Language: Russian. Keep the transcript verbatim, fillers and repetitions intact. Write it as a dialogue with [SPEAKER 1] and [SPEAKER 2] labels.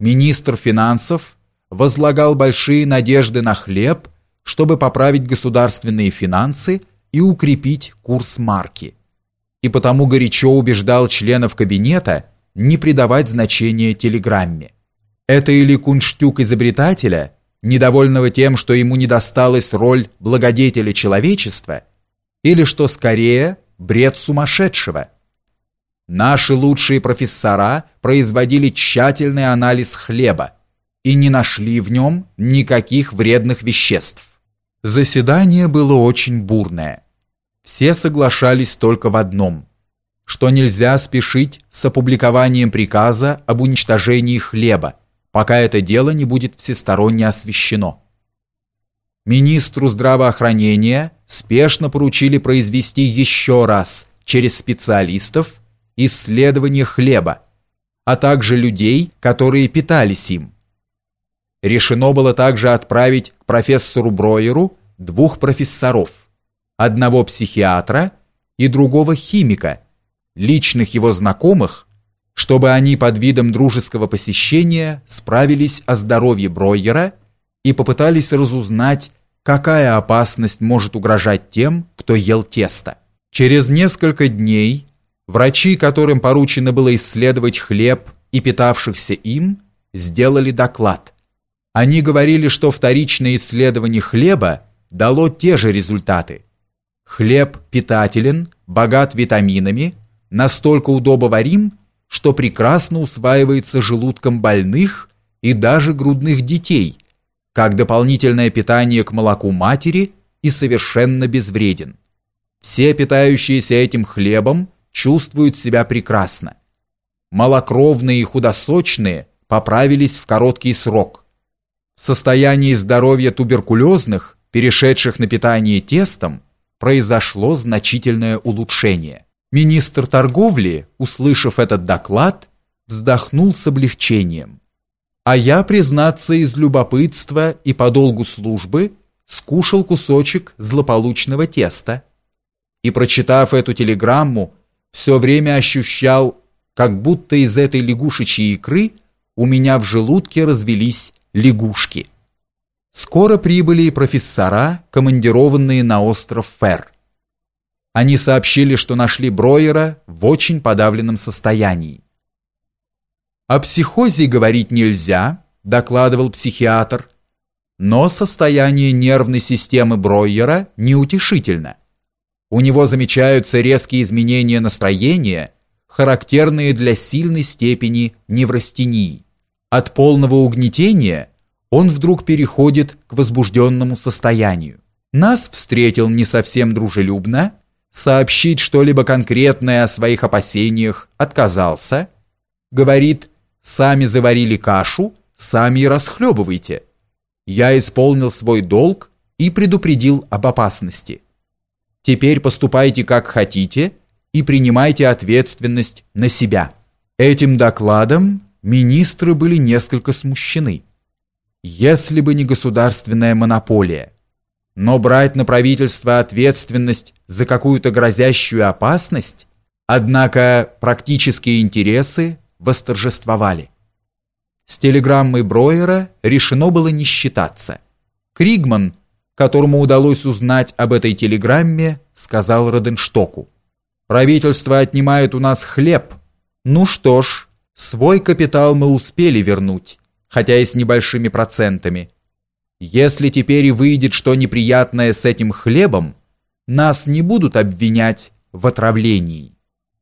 [SPEAKER 1] Министр финансов возлагал большие надежды на хлеб, чтобы поправить государственные финансы и укрепить курс марки. И потому горячо убеждал членов кабинета не придавать значения телеграмме. Это или кунштюк изобретателя, недовольного тем, что ему не досталась роль благодетеля человечества, или, что скорее, бред сумасшедшего. Наши лучшие профессора производили тщательный анализ хлеба и не нашли в нем никаких вредных веществ. Заседание было очень бурное. Все соглашались только в одном, что нельзя спешить с опубликованием приказа об уничтожении хлеба, пока это дело не будет всесторонне освещено. Министру здравоохранения спешно поручили произвести еще раз через специалистов исследование хлеба, а также людей, которые питались им. Решено было также отправить к профессору Бройеру двух профессоров, одного психиатра и другого химика, личных его знакомых, чтобы они под видом дружеского посещения справились о здоровье Бройера и попытались разузнать, какая опасность может угрожать тем, кто ел тесто. Через несколько дней врачи, которым поручено было исследовать хлеб и питавшихся им, сделали доклад. Они говорили, что вторичное исследование хлеба дало те же результаты. Хлеб питателен, богат витаминами, настолько удобоварим, что прекрасно усваивается желудком больных и даже грудных детей, как дополнительное питание к молоку матери и совершенно безвреден. Все питающиеся этим хлебом чувствуют себя прекрасно. Малокровные и худосочные поправились в короткий срок. В состоянии здоровья туберкулезных, перешедших на питание тестом, произошло значительное улучшение. Министр торговли, услышав этот доклад, вздохнул с облегчением. А я, признаться, из любопытства и по долгу службы скушал кусочек злополучного теста. И, прочитав эту телеграмму, все время ощущал, как будто из этой лягушечьей икры у меня в желудке развелись лягушки. Скоро прибыли и профессора, командированные на остров Фер. Они сообщили, что нашли Бройера в очень подавленном состоянии. О психозе говорить нельзя, докладывал психиатр, но состояние нервной системы Бройера неутешительно. У него замечаются резкие изменения настроения, характерные для сильной степени неврастении. От полного угнетения он вдруг переходит к возбужденному состоянию. Нас встретил не совсем дружелюбно, сообщить что-либо конкретное о своих опасениях отказался. Говорит, сами заварили кашу, сами и расхлебывайте. Я исполнил свой долг и предупредил об опасности. Теперь поступайте как хотите и принимайте ответственность на себя. Этим докладом министры были несколько смущены. Если бы не государственная монополия, но брать на правительство ответственность за какую-то грозящую опасность, однако практические интересы восторжествовали. С телеграммой Бройера решено было не считаться. Кригман, которому удалось узнать об этой телеграмме, сказал Роденштоку: «Правительство отнимает у нас хлеб. Ну что ж, свой капитал мы успели вернуть, хотя и с небольшими процентами. Если теперь и выйдет что неприятное с этим хлебом, нас не будут обвинять в отравлении».